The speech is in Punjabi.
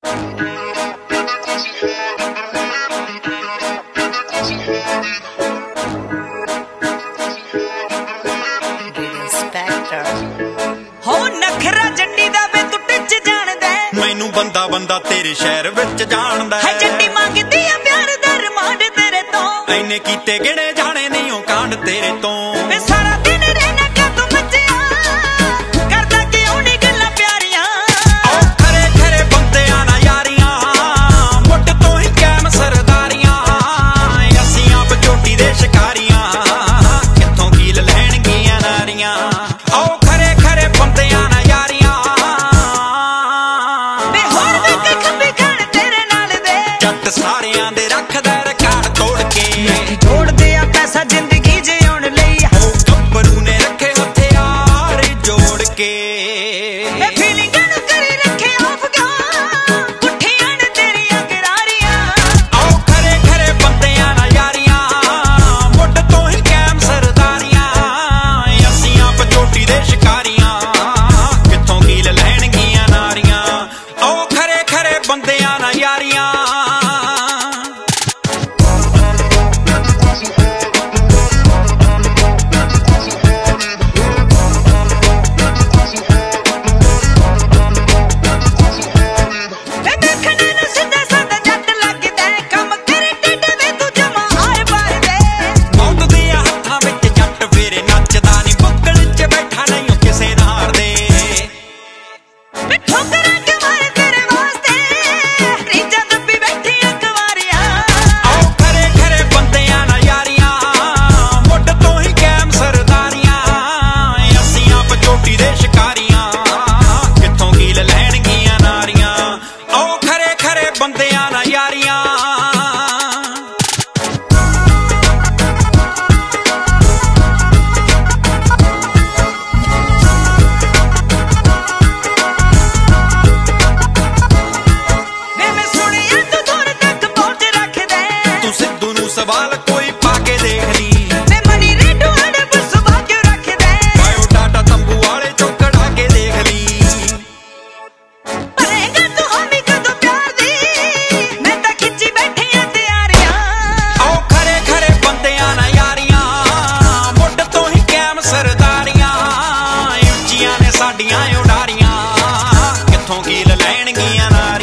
हो नखरा जट्टी दा वे तू टिच जानदा मैनू बंदा बंदा तेरे शहर विच जानदा है जट्टी मंगदी है प्यार दा रिमांड तेरे तो ऐने कीते गिणे जाने नहीं ओ कांड तेरे तो वे सारा दिन रहना क्या तू मचिया करदा क्यों नहीं गल्लां प्यारियां ओ खरे खरे बंदियां ना यारियां मुੱਢ ਤੋਂ ਹੀ ਕਾਇਮ ਸਰਦਾਰੀਆਂ ਅਸੀਂ ਆਪ ਚੋਟੀ ਦੇ ਸ਼ਿਕਾਰੀਆਂ ਕਿੱਥੋਂ ਕੀਲ ਲੈਣਗੀਆਂ ਨਾਰੀਆਂ ਓ ਖਰੇ ਖਰੇ ਬੰਦਿਆਂ ਨਾ ਯਾਰੀਆਂ ਵੇ ਹੋਰ ਵੇ ਕੇ ਖੱਬੀ ਖਾਣ ਤੇਰੇ ਨਾਲ ਦੇ ਜੱਟ ਸਾਰਿਆਂ ਦੇ ਰੱਖਦਾ ਰਿਕਾਰਡ ਤੋੜ ਕੇ ਜੋੜਦੇ ਆ ਪੈਸਾ ਜ਼ਿੰਦਗੀ ਜਿਉਣ ਲਈ ਓ ਗੱਭਰੂ ਨੇ ਰੱਖੇ ਹਥਿਆਰ ਜੋੜ ਕੇ ਵੇ ਫੀਲਿੰਗਾਂ ਨੂੰ ਕਰੀ ਰੱਖੇ ਅਫਗਾਨ ਪੁੱਠੀਆਂ ਨੇ ਤੇਰੀਆਂ ਗਰਾਰੀਆਂ ਓ ਖਰੇ ਖਰੇ ਬੰਦਿਆਂ ਨਾ ਯਾਰੀਆਂ ਮੁੱਢ ਤੋਂ ਹੀ ਕਾਇਮ ਸਰਦਾਰੀਆਂ ਅਸੀਂ ਆਪ ਚੋਟੀ ਦੇ ਸ਼ਿਕਾਰੀਆਂ ਕਿੱਥੋਂ ਕੀਲ ਲੈਣਗੀਆਂ ਨਾਰੀਆਂ ਓ ਖਰੇ ਖਰੇ ਬੰਦਿਆਂ ਨਾ ਯਾਰੀਆਂ ਵੇ ਦੇਖਣੇ ਨੂੰ ਸਿੱਧਾ ਸਾਦਾ ਜੱਟ ਲੱਗਦਾ ਕੰਮ ਕਰੇ ਟਿੱਡ ਵੇ ਤੂੰ ਜਮਾ ਆਰ ਬਾਰ ਦੇ ਮੌਤ ਦੇ ਹੱਥਾਂ ਵਿੱਚ ਜੱਟ ਫੇਰੇ ਨੱਚਦਾ ਨਹੀਂ ਬੁੱਕਲ 'ਚ ਬੈਠਾ ਨਹੀਂ ਓ ਕਿਸੇ ਨਾਰ ਦੇ ਵੇ ਠੋਕਰਾਂ ਕਮਾਏ ਤੇਰੇ ਵਾਸਤੇ ਰੀਜਾਂ ਦੱਬੀ ਬੈਠੀਆਂ ਕੁਵਾਰੀਆਂ ਓ ਖਰੇ ਖਰੇ ਬੰਦਿਆਂ ਨਾ ਯਾਰੀਆਂ ਮੁੱਢ ਤੋਂ ਹੀ ਕਾਇਮ ਸਰਦਾਰੀਆਂ ਅਸੀਂ ਆਪ ਚੋਟੀ ਦੇ ਸ਼ਿਕਾਰੀਆਂ ਕਿੱਥੋਂ ਕੀਲ ਲੈਣਗੀਆਂ ਨਾਰੀਆਂ ਓ ਖਰੇ ਖਰੇ ਬੰਦਿਆਂ ਨਾ ਯਾਰੀਆਂ ਵੇ ਮੈਂ ਸੁਣਿਆ ਤੂੰ ਦੂਰ ਤੱਕ ਪਹੁੰਚ ਰੱਖਦਾ ਤੂੰ ਸਿੱਧੂ ਨੂੰ ਸਵਾਲ ਕੋਈ ਪਾ ਕੇ ਦੇਖ ਲਈ ਵੇ ਮਨੀ ਰੇਡੂ ਅੜੇ ਬੁਸਵਾ ਕੇ ਰੱਖਦਾ ਬਾਇਓ ਡਾਟਾ ਤੰਬੂ ਵਾਲੇ ਚੋਂ ਕਢਾ ਕੇ ਦੇਖ ਲਈ ਭਰੇਗਾ ਤੂੰ ਹਾਮੀ ਕਦੋਂ ਪਿਆਰ ਦੀ ਮੈਂ ਤਾਂ ਖਿੱਚੀ ਬੈਠੀਆਂ ਤਿਆਰੀਆਂ ਓ ਖਰੇ ਖਰੇ ਬੰਦਿਆਂ ਨਾ ਯਾਰੀਆਂ ਮੁੱਢ ਤੋਂ ਹੀ ਕਾਇਮ ਸਰਦਾਰੀਆਂ ਉੱਚੀਆਂ ਨੇ ਸਾਡੀਆਂ ਉਡਾਰੀਆਂ ਕਿੱਥੋਂ ਕੀਲ ਲੈਣਗੀਆਂ ਨਾ